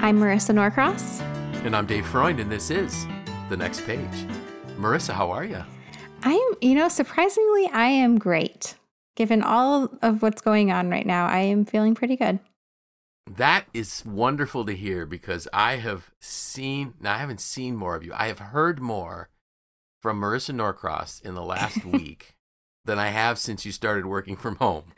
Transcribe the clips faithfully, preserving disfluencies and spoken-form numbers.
I'm Marissa Norcross. And I'm Dave Freund, and this is The Next Page. Marissa, how are you? I'm, you know, surprisingly, I am great. Given all of what's going on right now, I am feeling pretty good. That is wonderful to hear because I have seen, now I haven't seen more of you. I have heard more from Marissa Norcross in the last week than I have since you started working from home.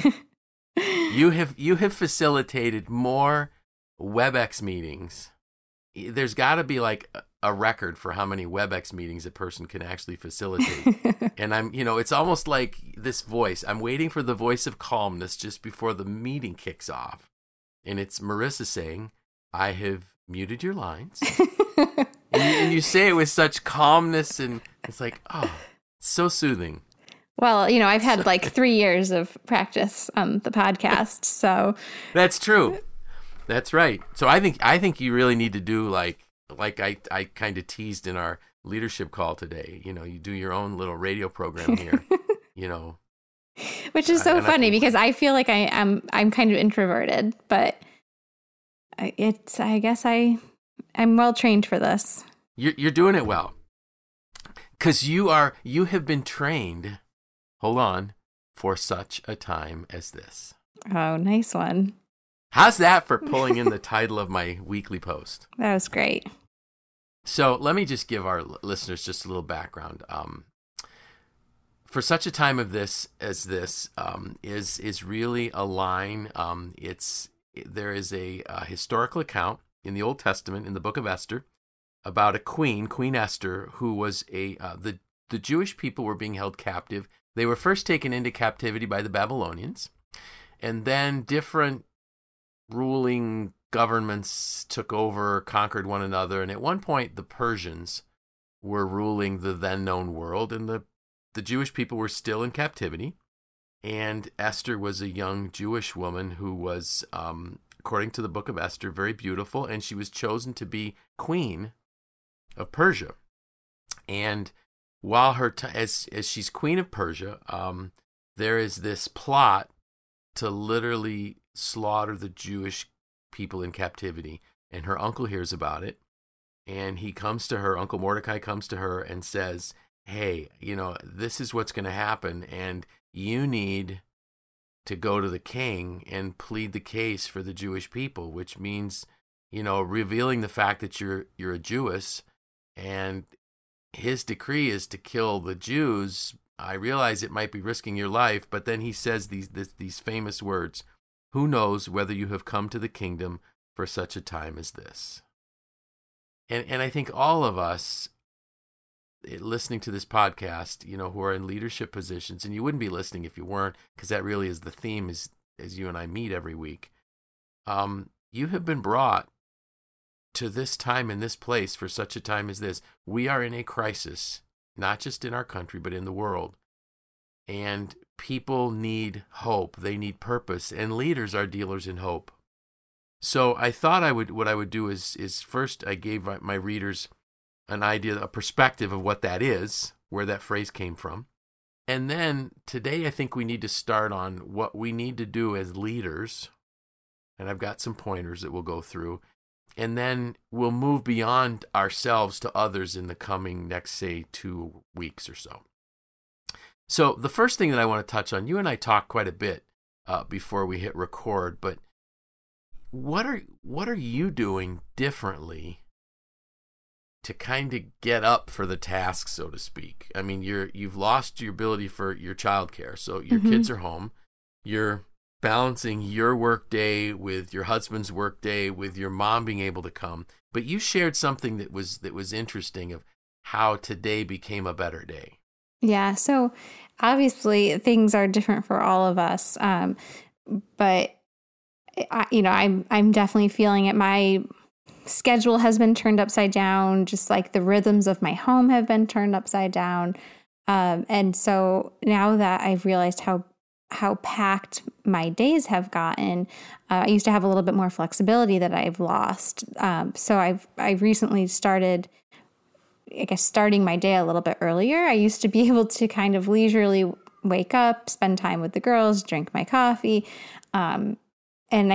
You have you have facilitated more WebEx meetings. There's got to be like a record for how many WebEx meetings a person can actually facilitate. And I'm, you know, it's almost like this voice. I'm waiting for the voice of calmness just before the meeting kicks off. And it's Marissa saying, I have muted your lines. and, you, and you say it with such calmness, and it's like, oh, it's so soothing. Well, you know, I've had like three years of practice on the podcast, so. That's true. That's right. So I think I think you really need to do like like I, I kind of teased in our leadership call today. You know, you do your own little radio program here, you know. Which is so and funny I, because I feel like I am I'm kind of introverted, but it's I guess I I'm well trained for this. You're you're doing it well. Cuz you are you have been trained. Hold on, for such a time as this. Oh, nice one. How's that for pulling in the title of my weekly post? That was great. So let me just give our listeners just a little background. Um, for such a time of this as this um, is is really a line. Um, it's there is a, a historical account in the Old Testament in the book of Esther about a queen, Queen Esther, who was a uh, the the Jewish people were being held captive. They were first taken into captivity by the Babylonians, and then different ruling governments took over, conquered one another, and at one point the Persians were ruling the then known world, and the, the Jewish people were still in captivity. And Esther was a young Jewish woman who was, um, according to the book of Esther, very beautiful, and she was chosen to be queen of Persia. And while her t- as as she's queen of Persia, um, there is this plot to literally slaughter the Jewish people in captivity. And her uncle hears about it, and he comes to her, Uncle Mordecai comes to her and says, hey, you know, this is what's going to happen, and you need to go to the king and plead the case for the Jewish people, which means, you know, revealing the fact that you're you're a Jewess, and his decree is to kill the Jews. I realize it might be risking your life, but then he says these this, these famous words, who knows whether you have come to the kingdom for such a time as this? And and I think all of us listening to this podcast, you know, who are in leadership positions, and you wouldn't be listening if you weren't, because that really is the theme as, as you and I meet every week. Um, you have been brought to this time in this place for such a time as this. We are in a crisis, not just in our country, but in the world. And people need hope. They need purpose. And leaders are dealers in hope. So I thought I would, what I would do is, is first I gave my readers an idea, a perspective of what that is, where that phrase came from. And then today I think we need to start on what we need to do as leaders. And I've got some pointers that we'll go through. And then we'll move beyond ourselves to others in the coming next, say, two weeks or so. So the first thing that I want to touch on, you and I talked quite a bit uh, before we hit record, but what are what are you doing differently to kind of get up for the task, so to speak? I mean, you're you've lost your ability for your childcare, so your mm-hmm. kids are home. You're balancing your work day with your husband's work day, with your mom being able to come. But you shared something that was that was interesting of how today became a better day. Yeah. So obviously things are different for all of us. Um, but I, you know, I'm I'm definitely feeling it. My schedule has been turned upside down, just like the rhythms of my home have been turned upside down. Um, and so now that I've realized how how packed my days have gotten, uh, I used to have a little bit more flexibility that I've lost. Um, so I've I recently started, I guess, starting my day a little bit earlier. I used to be able to kind of leisurely wake up, spend time with the girls, drink my coffee, um, and I had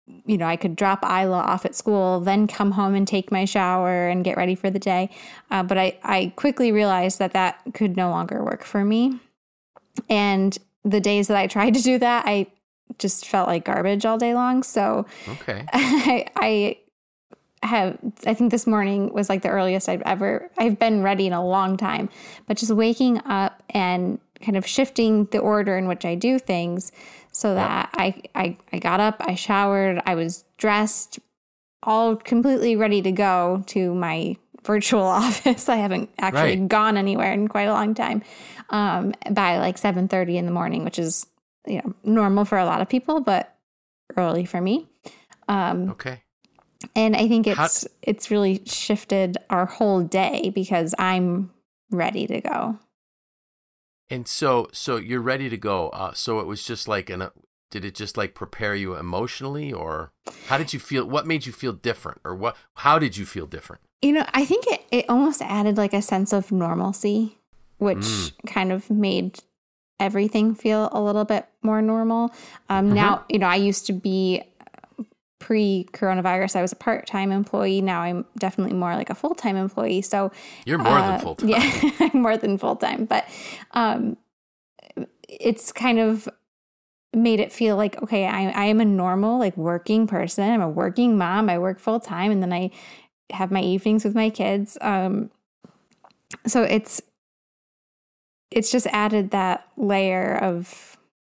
you know, I could drop Isla off at school, then come home and take my shower and get ready for the day. Uh, but I, I quickly realized that that could no longer work for me. And the days that I tried to do that, I just felt like garbage all day long. So okay. I, I have, I think this morning was like the earliest I've ever, I've been ready in a long time, but just waking up and kind of shifting the order in which I do things so that yep. I, I, I got up, I showered, I was dressed, all completely ready to go to my virtual office. I haven't actually right. gone anywhere in quite a long time, um, by like seven thirty in the morning, which is, you know, normal for a lot of people, but early for me. Um, okay. And I think it's, How- it's really shifted our whole day because I'm ready to go. And so, so you're ready to go. Uh, so it was just like, an, uh, did it just like prepare you emotionally, or how did you feel? What made you feel different, or what? How did you feel different? You know, I think it, it almost added like a sense of normalcy, which mm. kind of made everything feel a little bit more normal. Um, mm-hmm. Now, you know, I used to be pre-coronavirus, I was a part-time employee. Now I'm definitely more like a full-time employee. So you're more uh, than full-time. Yeah, I'm more than full-time. But um, it's kind of made it feel like, okay, I, I am a normal, like working person. I'm a working mom. I work full-time, and then I have my evenings with my kids. Um, so it's it's just added that layer of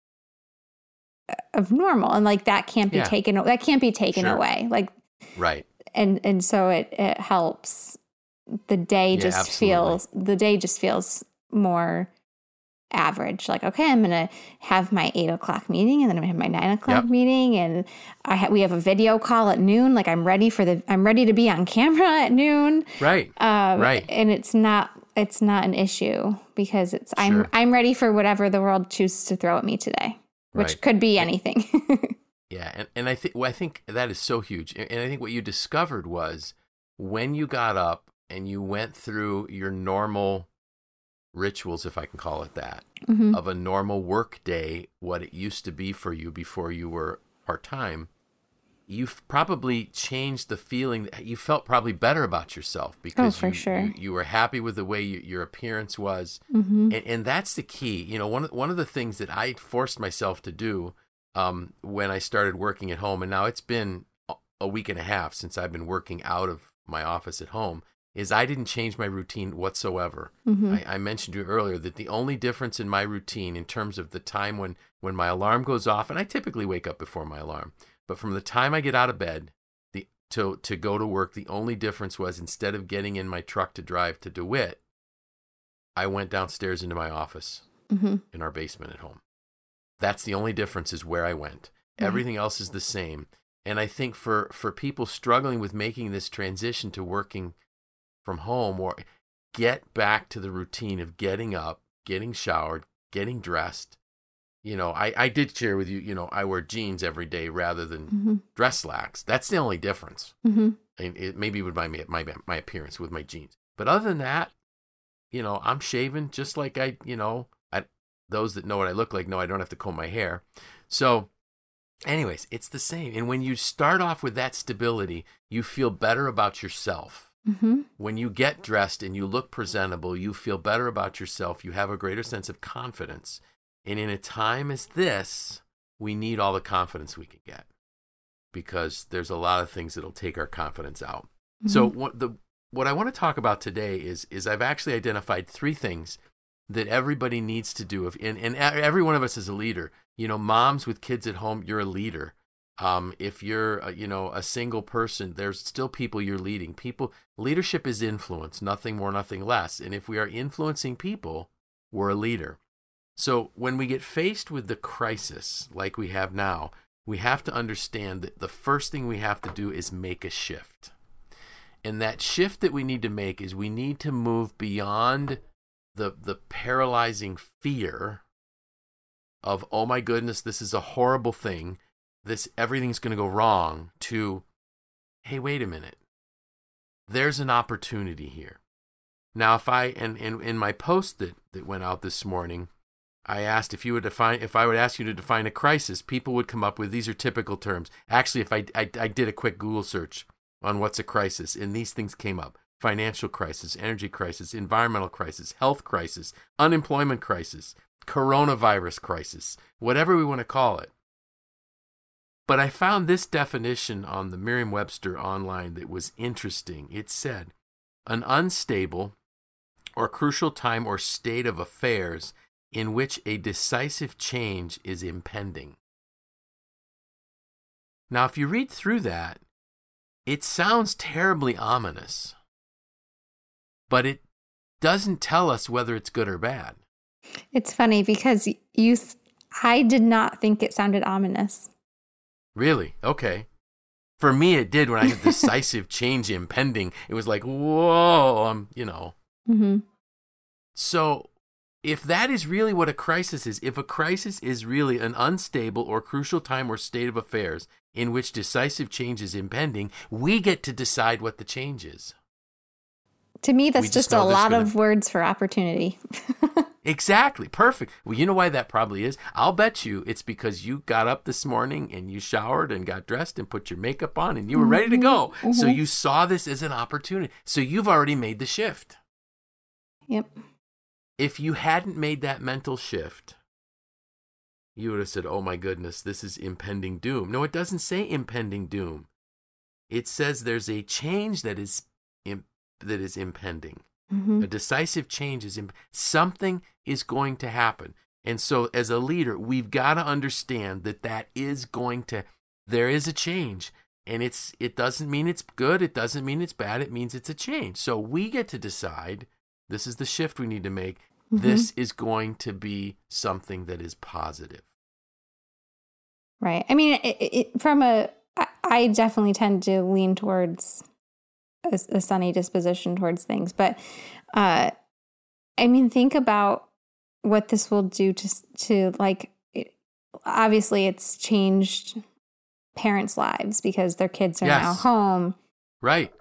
of normal, and like that can't be yeah. taken that can't be taken sure. away, like right and and so it it helps the day yeah, just absolutely. feels the day just feels more average. Like, okay, I'm gonna have my eight o'clock meeting, and then I'm gonna have my nine o'clock yep. meeting, and I ha- we have a video call at noon. Like, I'm ready for the I'm ready to be on camera at noon, right um, right and it's not it's not an issue because it's sure. I'm I'm ready for whatever the world chooses to throw at me today. Which right. could be anything. yeah, and, and I think well, I think that is so huge. And I think what you discovered was when you got up and you went through your normal rituals, if I can call it that, mm-hmm. of a normal work day, what it used to be for you before you were part-time, you've probably changed the feeling. That you felt probably better about yourself because oh, for you, sure. you, you were happy with the way you, your appearance was. Mm-hmm. And, and that's the key. You know, one of, one of the things that I forced myself to do um, when I started working at home, and now it's been a week and a half since I've been working out of my office at home, is I didn't change my routine whatsoever. Mm-hmm. I, I mentioned to you earlier that the only difference in my routine in terms of the time when, when my alarm goes off, and I typically wake up before my alarm, but from the time I get out of bed the, to, to go to work, the only difference was instead of getting in my truck to drive to DeWitt, I went downstairs into my office mm-hmm. in our basement at home. That's the only difference is where I went. Mm-hmm. Everything else is the same. And I think for, for people struggling with making this transition to working from home, or get back to the routine of getting up, getting showered, getting dressed. You know, I, I did share with you, you know, I wear jeans every day rather than mm-hmm. dress slacks. That's the only difference. Mm-hmm. And it maybe with my, my my appearance with my jeans. But other than that, you know, I'm shaving just like I, you know, I, those that know what I look like know I don't have to comb my hair. So anyways, it's the same. And when you start off with that stability, you feel better about yourself. Mm-hmm. When you get dressed and you look presentable, you feel better about yourself. You have a greater sense of confidence. And in a time as this, we need all the confidence we can get because there's a lot of things that'll take our confidence out. Mm-hmm. So what the what I want to talk about today is is I've actually identified three things that everybody needs to do. If and, and every one of us is a leader. You know, moms with kids at home, you're a leader. Um, if you're, a, you know, a single person, there's still people you're leading. People, leadership is influence, nothing more, nothing less. And if we are influencing people, we're a leader. So when we get faced with the crisis like we have now, we have to understand that the first thing we have to do is make a shift. And that shift that we need to make is we need to move beyond the the paralyzing fear of, oh my goodness, this is a horrible thing. This everything's going to go wrong, to, hey, wait a minute. There's an opportunity here. Now, if I, and in my post that, that went out this morning, I asked if you would define, if I would ask you to define a crisis, people would come up with, these are typical terms. Actually, if I, I, I did a quick Google search on what's a crisis, and these things came up: financial crisis, energy crisis, environmental crisis, health crisis, unemployment crisis, coronavirus crisis, whatever we want to call it. But I found this definition on the Merriam-Webster online that was interesting. It said, an unstable or crucial time or state of affairs in which a decisive change is impending. Now, if you read through that, it sounds terribly ominous, but it doesn't tell us whether it's good or bad. It's funny because you, I did not think it sounded ominous. Really? Okay. For me, it did when I had decisive change impending. It was like, whoa, um, you know. Mm-hmm. So if that is really what a crisis is, if a crisis is really an unstable or crucial time or state of affairs in which decisive change is impending, we get to decide what the change is. To me, that's We just, just know a there's lot gonna- of words for opportunity. Exactly. Perfect. Well, you know why that probably is? I'll bet you it's because you got up this morning and you showered and got dressed and put your makeup on and you were ready to go. Mm-hmm. So you saw this as an opportunity. So you've already made the shift. Yep. If you hadn't made that mental shift, you would have said, oh my goodness, this is impending doom. No, it doesn't say impending doom. It says there's a change that is imp- that is impending. Mm-hmm. A decisive change is imp- something is going to happen. And so as a leader, we've got to understand that that is going to, there is a change. And it's it doesn't mean it's good. It doesn't mean it's bad. It means it's a change. So we get to decide, this is the shift we need to make. Mm-hmm. This is going to be something that is positive. Right. I mean, it, it, from a, I, I definitely tend to lean towards a, a sunny disposition towards things. But, uh, I mean, think about what this will do to, to like, it, obviously it's changed parents' lives because their kids are Yes. now home. Right.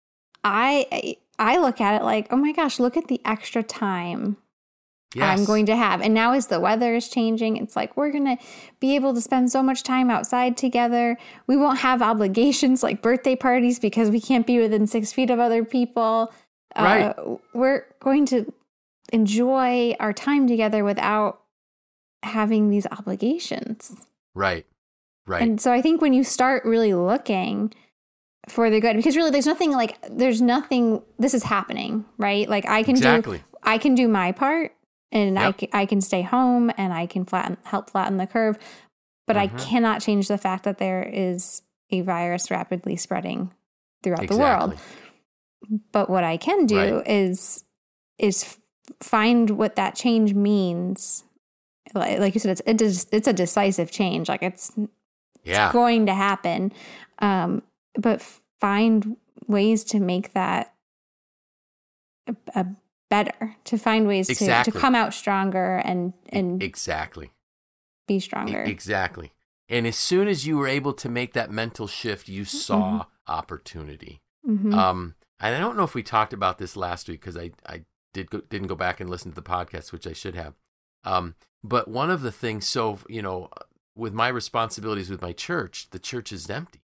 I, I look at it like, oh my gosh, look at the extra time Yes. I'm going to have. And now as the weather is changing, it's like we're going to be able to spend so much time outside together. We won't have obligations like birthday parties because we can't be within six feet of other people. Right. Uh, we're going to enjoy our time together without having these obligations. Right. Right. And so I think when you start really looking for the good, because really there's nothing like, there's nothing, this is happening, right? Like I can Exactly. do, I can do my part. And Yep. I, ca- I can stay home and I can flatten, help flatten the curve. But I Mhm. cannot change the fact that there is a virus rapidly spreading throughout Exactly. the world. But what I can do Right. is is f- find what that change means. Like, like you said, it's it is, it's a decisive change. Like it's, Yeah. it's going to happen. Um, but find ways to make that a, a better, to find ways to, Exactly. to come out stronger and and Exactly. be E- stronger. Exactly. And as soon as you were able to make that mental shift, you saw opportunity. Mhm. Um, and I don't know if we talked about this last week because I, I did go, didn't go back and listen to the podcast, which I should have. Um, but one of the things, so, you know, with my responsibilities with my church, the church is empty.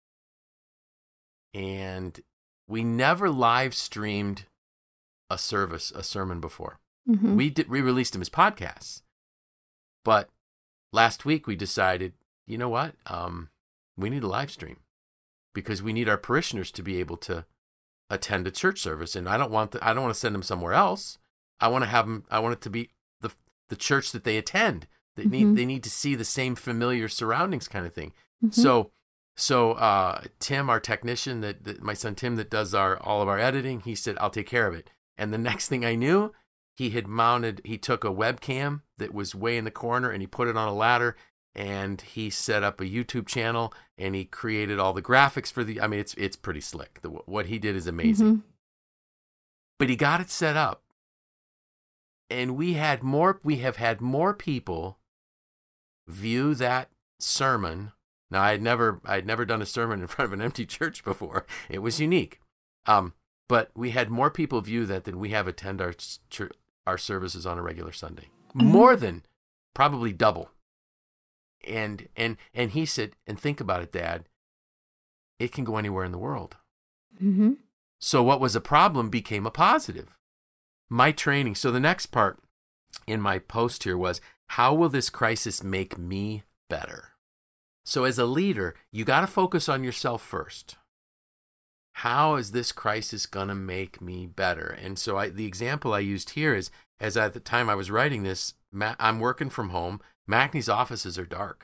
And we never live streamed a service, a sermon before. Mhm. We did, we released them as podcasts. But last week we decided, you know what? Um, we need a live stream because we need our parishioners to be able to attend a church service. And I don't want the, I don't want to send them somewhere else. I want to have them, I want it to be the the church that they attend. They Mhm. need they need to see the same familiar surroundings kind of thing. Mhm. So so uh, Tim, our technician, that, that my son Tim that does our all of our editing, he said, I'll take care of it. And the next thing I knew, he had mounted, he took a webcam that was way in the corner and he put it on a ladder and he set up a YouTube channel and he created all the graphics for the, I mean, it's it's pretty slick. The, what he did is amazing. Mhm. But he got it set up. And we had more, we have had more people view that sermon. Now, I had never, I had never done a sermon in front of an empty church before. It was unique. Um, but we had more people view that than we have attend our church, our services on a regular Sunday. Mhm. More than probably double. And and and he said, and think about it, Dad, it can go anywhere in the world. Mm-hmm. So what was a problem became a positive. My training. So the next part in my post here was, how will this crisis make me better? So as a leader, you got to focus on yourself first. How is this crisis going to make me better? And so I, the example I used here is, as at the time I was writing this, Ma- I'm working from home. Macney's offices are dark.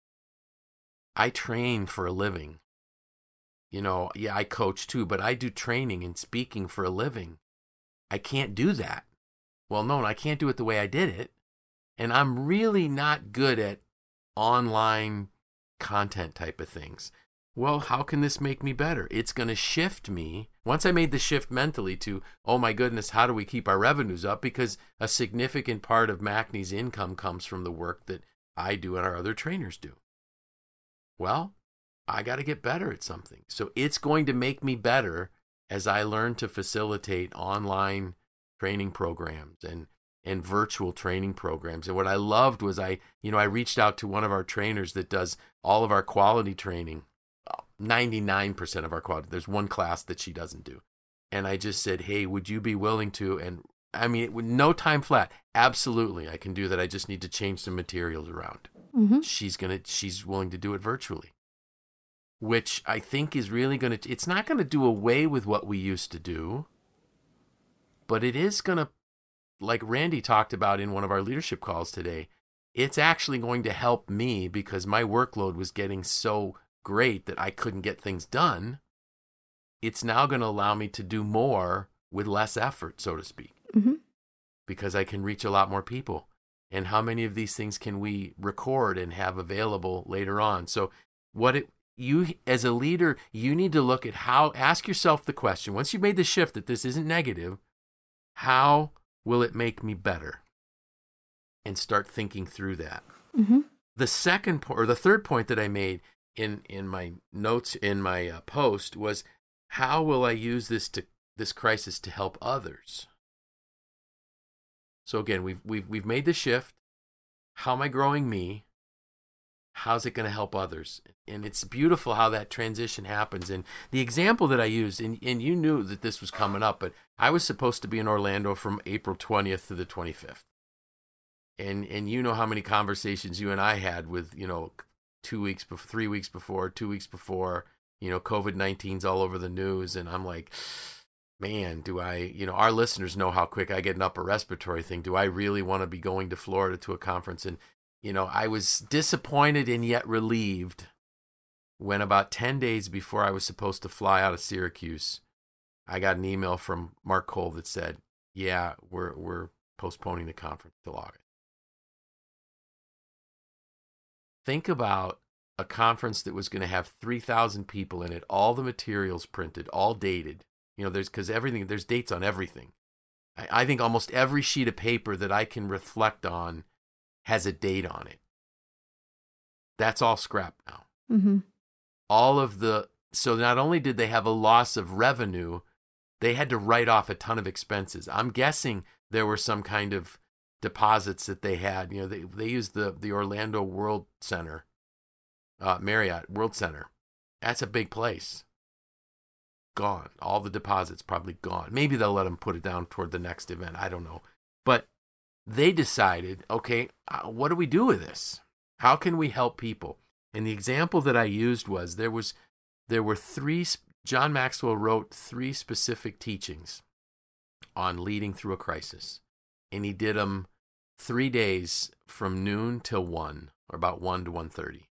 I train for a living. You know, yeah, I coach too, but I do training and speaking for a living. I can't do that. Well, no, I can't do it the way I did it. And I'm really not good at online content type of things. Well, how can this make me better? It's going to shift me. Once I made the shift mentally to, oh my goodness, how do we keep our revenues up? Because a significant part of Macney's income comes from the work that I do and our other trainers do. Well, I got to get better at something. So it's going to make me better as I learn to facilitate online training programs and and virtual training programs. And what I loved was I, you know, I reached out to one of our trainers that does all of our quality training, ninety-nine percent of our quality. There's one class that she doesn't do. And I just said, hey, would you be willing to? And I mean, with no time flat, absolutely, I can do that. I just need to change some materials around. Mm-hmm. She's going to, she's willing to do it virtually, which I think is really going to, it's not going to do away with what we used to do, but it is going to, like Randy talked about in one of our leadership calls today, it's actually going to help me because my workload was getting so great that I couldn't get things done. It's now going to allow me to do more with less effort, so to speak, mm-hmm. because I can reach a lot more people. And how many of these things can we record and have available later on? So what it, you, as a leader, you need to look at how, ask yourself the question, once you've made the shift that this isn't negative, how will it make me better? And start thinking through that. Mm-hmm. The second point, or the third point that I made in, in my notes, in my uh, post was, how will I use this to this crisis to help others? So again, we've we've we've made the shift. How am I growing me? How's it going to help others? And it's beautiful how that transition happens. And the example that I used, and, and you knew that this was coming up, but I was supposed to be in Orlando from April twentieth to the twenty-fifth. And and you know how many conversations you and I had with, you know, two weeks before, three weeks before, two weeks before, you know, COVID nineteen's all over the news. And I'm like, man, do I, you know, our listeners know how quick I get an upper respiratory thing. Do I really want to be going to Florida to a conference? And, you know, I was disappointed and yet relieved when about ten days before I was supposed to fly out of Syracuse, I got an email from Mark Cole that said, yeah, we're we're postponing the conference till August. Think about a conference that was going to have three thousand people in it, all the materials printed, all dated. You know, there's, because everything, there's dates on everything. I, I think almost every sheet of paper that I can reflect on has a date on it. That's all scrapped now. Mm-hmm. All of the, so not only did they have a loss of revenue, they had to write off a ton of expenses. I'm guessing there were some kind of deposits that they had. You know, they, they used the, the Orlando World Center, uh, Marriott World Center. That's a big place. Gone. All the deposits probably gone. Maybe they'll let them put it down toward the next event. I don't know. But they decided, okay, uh, what do we do with this? How can we help people? And the example that I used was there was there were three, John Maxwell wrote three specific teachings on leading through a crisis. And he did them three days from noon till one, or about one to one thirty.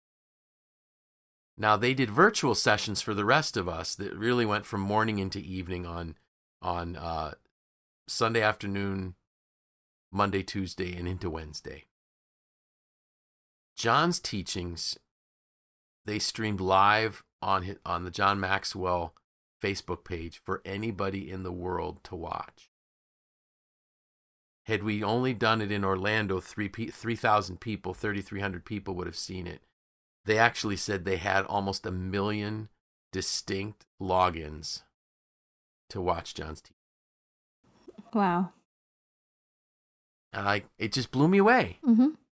Now, they did virtual sessions for the rest of us that really went from morning into evening on, on uh, Sunday afternoon, Monday, Tuesday, and into Wednesday. John's teachings, they streamed live on his, on the John Maxwell Facebook page for anybody in the world to watch. Had we only done it in Orlando, three thousand people, thirty-three hundred people would have seen it. They actually said they had almost a million distinct logins to watch John's teaching. Wow. And I, it just blew me away. Mm-hmm.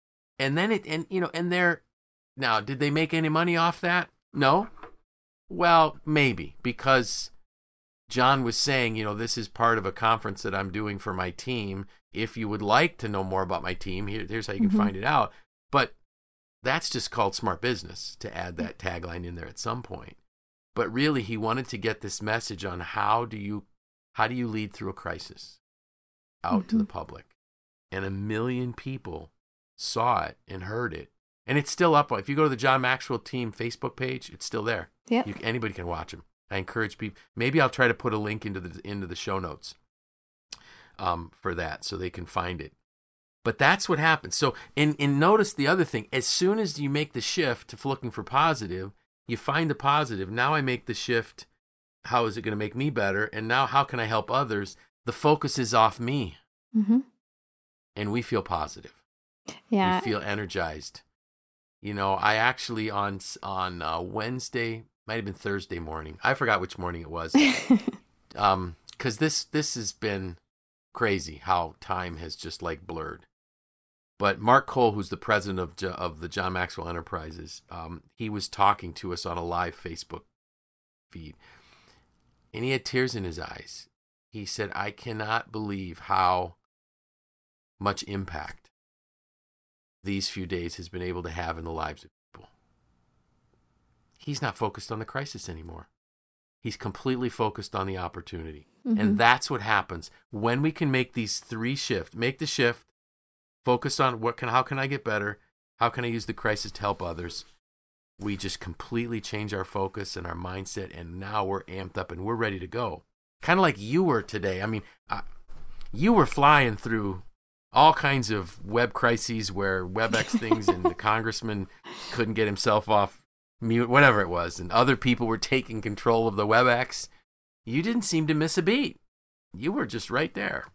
And then it, and you know, and they're, now, did they make any money off that? No. Well, maybe, because John was saying, you know, this is part of a conference that I'm doing for my team. If you would like to know more about my team, here, here's how you can mm-hmm. find it out. But that's just called smart business, to add that tagline in there at some point. But really, he wanted to get this message on how do you how do you lead through a crisis out mm-hmm. to the public. And a million people saw it and heard it. And it's still up. If you go to the John Maxwell Team Facebook page, it's still there. Yeah. Anybody can watch him. I encourage people. Maybe I'll try to put a link into the into the show notes um, for that, so they can find it. But that's what happens. So, and, and notice the other thing. As soon as you make the shift to looking for positive, you find the positive. Now I make the shift. How is it going to make me better? And now how can I help others? The focus is off me. Mm-hmm. And we feel positive. Yeah. We feel energized. You know, I actually on on uh, Wednesday, might have been Thursday morning. I forgot which morning it was. um, because this this has been crazy how time has just like blurred. But Mark Cole, who's the president of of the John Maxwell Enterprises, um, he was talking to us on a live Facebook feed, and he had tears in his eyes. He said, "I cannot believe how much impact these few days has been able to have in the lives of people." He's not focused on the crisis anymore. He's completely focused on the opportunity. Mm-hmm. And that's what happens when we can make these three shifts. Make the shift, focus on what can, how can I get better? How can I use the crisis to help others? We just completely change our focus and our mindset, and now we're amped up and we're ready to go. Kind of like you were today. I mean, I, you were flying through all kinds of web crises where WebEx things and the congressman couldn't get himself off mute, whatever it was, and other people were taking control of the WebEx. You didn't seem to miss a beat. You were just right there.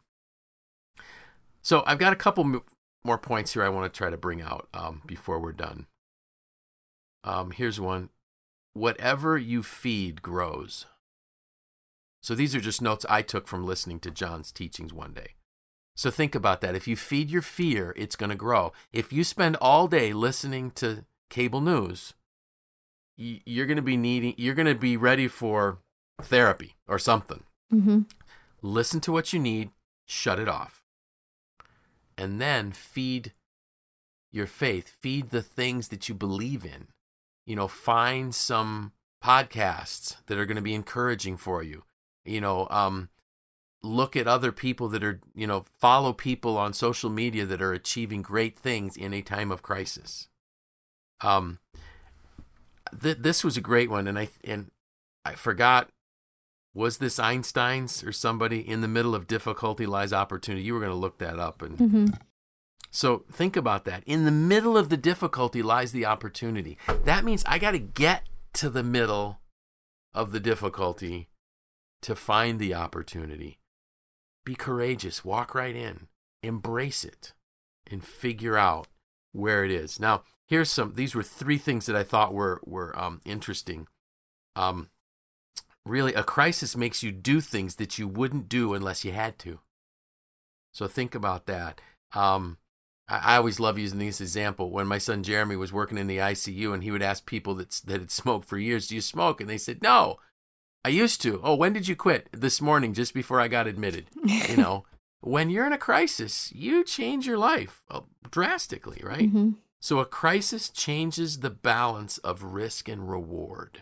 So I've got a couple more points here I want to try to bring out um, before we're done. Um, here's one. Whatever you feed grows. So these are just notes I took from listening to John's teachings one day. So think about that. If you feed your fear, it's going to grow. If you spend all day listening to cable news, you're going to be needing, you're going to be ready for therapy or something. Mm-hmm. Listen to what you need, shut it off. And then feed your faith, feed the things that you believe in. You know, find some podcasts that are going to be encouraging for you. You know, um, look at other people that are, you know, follow people on social media that are achieving great things in a time of crisis. Um, th- this was a great one, and I and I forgot, was this Einstein's or somebody? In the middle of difficulty lies opportunity. You were going to look that up, and mm-hmm. so think about that. In the middle of the difficulty lies the opportunity. That means I got to get to the middle of the difficulty to find the opportunity. Be courageous, walk right in, embrace it, and figure out where it is. Now, here's some, these were three things that I thought were, were um, interesting. Um, really, a crisis makes you do things that you wouldn't do unless you had to. So think about that. Um, I, I always love using this example. When my son Jeremy was working in the I C U, and he would ask people that, that had smoked for years, do you smoke? And they said, no. I used to. Oh, when did you quit? This morning, just before I got admitted. You know, when you're in a crisis, you change your life drastically, right? Mm-hmm. So a crisis changes the balance of risk and reward.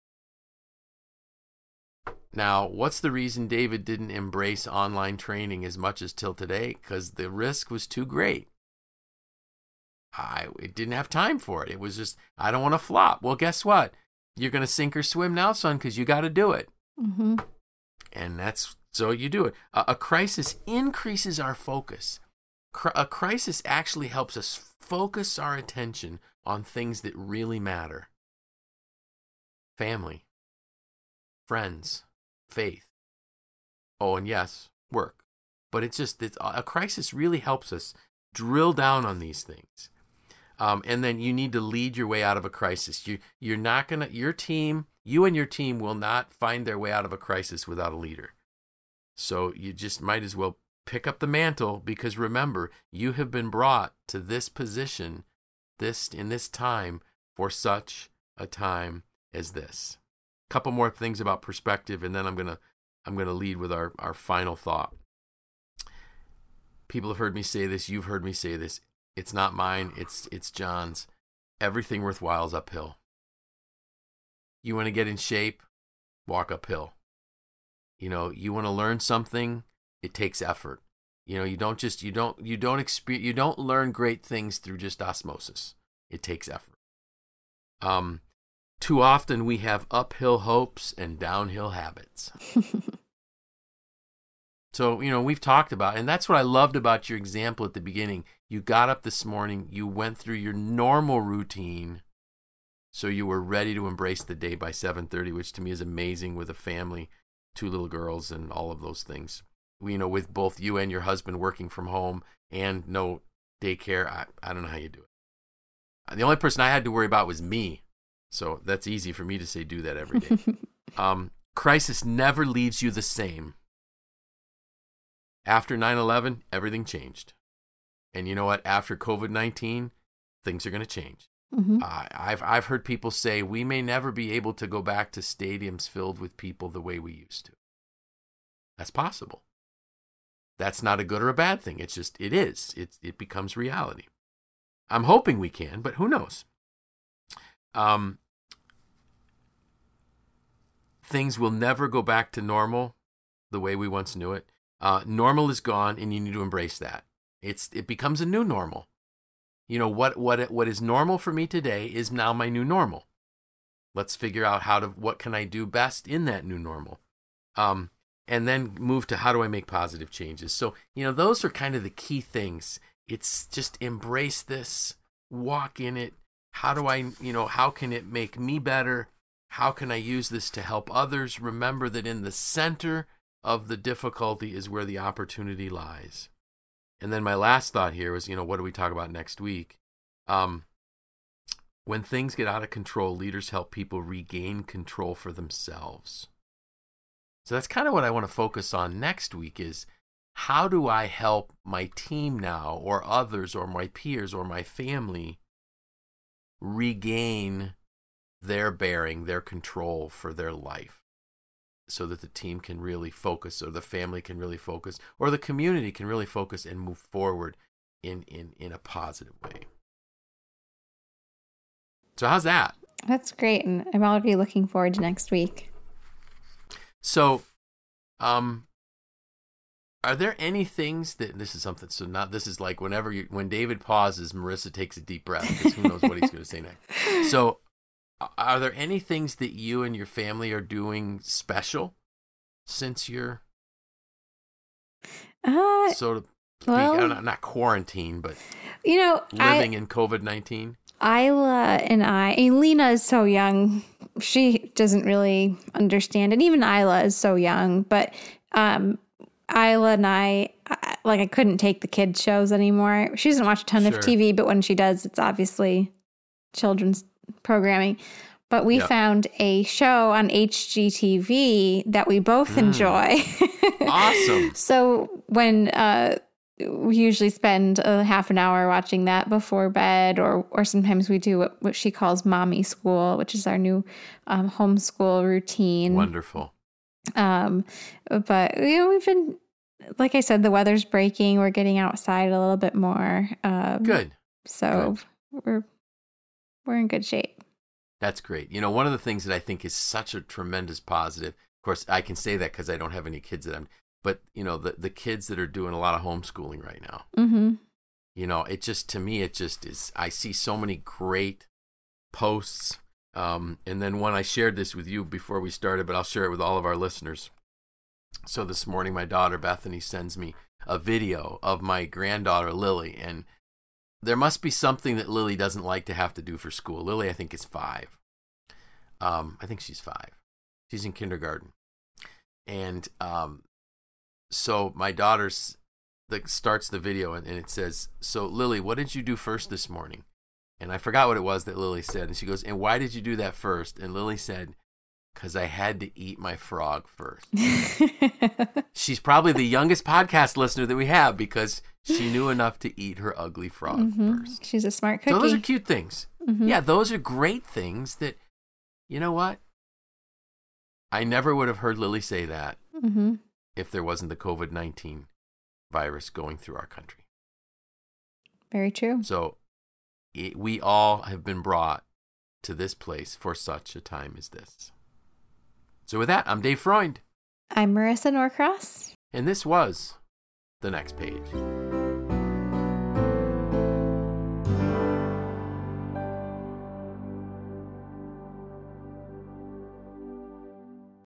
Now, what's the reason David didn't embrace online training as much as till today? Because the risk was too great. I it didn't have time for it. It was just, I don't want to flop. Well, guess what? You're going to sink or swim now, son, because you got to do it. Mm-hmm. And that's, so you do it. A, a crisis increases our focus. Cr- a crisis actually helps us focus our attention on things that really matter. Family, friends, faith. Oh, and yes, work. But it's just, it's, a crisis really helps us drill down on these things. Um, and then you need to lead your way out of a crisis. You, you're not going to, your team, you and your team will not find their way out of a crisis without a leader. So you just might as well pick up the mantle, because remember, you have been brought to this position this in this time for such a time as this. A couple more things about perspective, and then I'm gonna I'm gonna lead with our, our final thought. People have heard me say this, you've heard me say this. It's not mine, it's it's John's. Everything worthwhile is uphill. You want to get in shape, walk uphill. You know, you want to learn something, it takes effort. You know, you don't just you don't you don't experience you don't learn great things through just osmosis. It takes effort. Um, too often we have uphill hopes and downhill habits. So, you know, we've talked about, and that's what I loved about your example at the beginning. You got up this morning, you went through your normal routine, so you were ready to embrace the day by seven thirty, which to me is amazing with a family, two little girls and all of those things. We, you know, with both you and your husband working from home and no daycare, I, I don't know how you do it. The only person I had to worry about was me. So that's easy for me to say do that every day. um, crisis never leaves you the same. After nine eleven, everything changed. And you know what? After covid nineteen, things are going to change. Mm-hmm. Uh, I've, I've heard people say we may never be able to go back to stadiums filled with people the way we used to. That's possible. That's not a good or a bad thing. It's just, it is. It, it becomes reality. I'm hoping we can, but who knows? Um, things will never go back to normal the way we once knew it. Uh, normal is gone, and you need to embrace that. It's it becomes a new normal. You know, what what what is normal for me today is now my new normal. Let's figure out how to what can I do best in that new normal. Um, and then move to how do I make positive changes. So, you know, those are kind of the key things. It's just embrace this, walk in it. How do I, you know, how can it make me better? How can I use this to help others? Remember that in the center of the difficulty is where the opportunity lies. And then my last thought here was, you know, what do we talk about next week? Um, when things get out of control, leaders help people regain control for themselves. So that's kind of what I want to focus on next week is how do I help my team now or others or my peers or my family regain their bearing, their control for their life so that the team can really focus or the family can really focus or the community can really focus and move forward in, in, in a positive way. So how's that? That's great. And I'm already looking forward to next week. So, um, are there any things that this is something? So not this is like whenever you when David pauses, Marissa takes a deep breath because who knows what he's going to say next. So, are there any things that you and your family are doing special since you're uh, so to speak, well, I don't know, not quarantine, but you know, living I, in covid nineteen? Isla and I, and Lena is so young. She doesn't really understand. And even Isla is so young. But um, Isla and I, I, like I couldn't take the kids shows anymore. She doesn't watch a ton sure. of T V, but when she does, it's obviously children's programming. But we yep. found a show on H G T V that we both mm. enjoy. Awesome. So when... Uh, we usually spend a half an hour watching that before bed, or or sometimes we do what, what she calls mommy school, which is our new um, homeschool routine. Wonderful. Um, but you know, we've been, like I said, the weather's breaking. We're getting outside a little bit more. Um, good. So good. we're we're in good shape. That's great. You know, one of the things that I think is such a tremendous positive. Of course, I can say that because I don't have any kids that I'm. But, you know, the, the kids that are doing a lot of homeschooling right now, mm-hmm. you know, it just, to me, it just is, I see so many great posts. Um, and then one, I shared this with you before we started, but I'll share it with all of our listeners. So this morning, my daughter, Bethany, sends me a video of my granddaughter, Lily. And there must be something that Lily doesn't like to have to do for school. Lily, I think, is five. Um, I think she's five. She's in kindergarten. And, um, So my daughter starts the video and, and it says, so Lily, what did you do first this morning? And I forgot what it was that Lily said. And she goes, and why did you do that first? And Lily said, because I had to eat my frog first. She's probably the youngest podcast listener that we have because she knew enough to eat her ugly frog mm-hmm. first. She's a smart cookie. So those are cute things. Mm-hmm. Yeah, those are great things that, you know what? I never would have heard Lily say that mm-hmm. if there wasn't the covid nineteen virus going through our country. Very true. So it, we all have been brought to this place for such a time as this. So with that, I'm Dave Freund. I'm Marissa Norcross. And this was The Next Page.